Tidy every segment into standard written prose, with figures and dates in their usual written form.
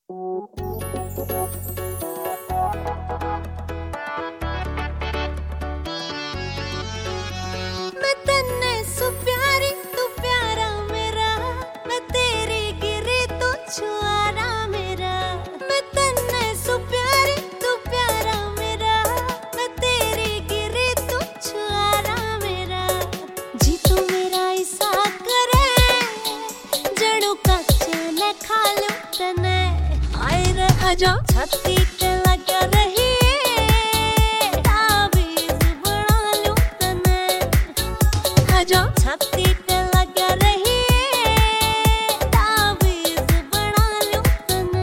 मैं तन्ने सु प्यारी तू प्यारा मेरा, मैं तेरी गिरी तू छुआरा मेरा। मैं तन्ने सु प्यारी तू प्यारा मेरा, मैं तेरी गिरी तू छुआरा मेरा। जी तू मेरा ऐसा करे जणू कच्चे ने खा लूं तने। आए रे आजा छाती पे लगा रही छाती पे लगा रही तावीज़ बना लूं तने।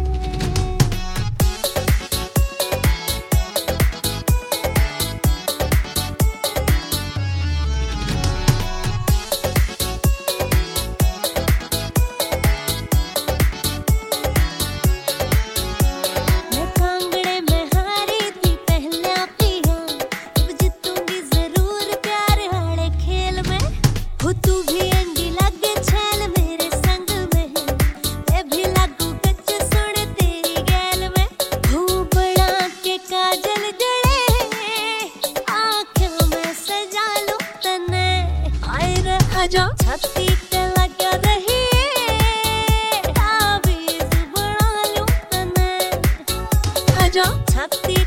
मैं कांगड़े में हारी थी पहला पिया, अब जीतूंगी जरूर प्यार वाले खेल में। हो तू भी अंडी लगे छैल मेरे संग में, मैं भी लागू कच्च सुन तेरी गैल में। हो बड़ा के काजल जड़े आँखों में सजा लूं तने। आए रे आजा छाती पे लगा रही तावीज़ बना लूं तने। आजा छाती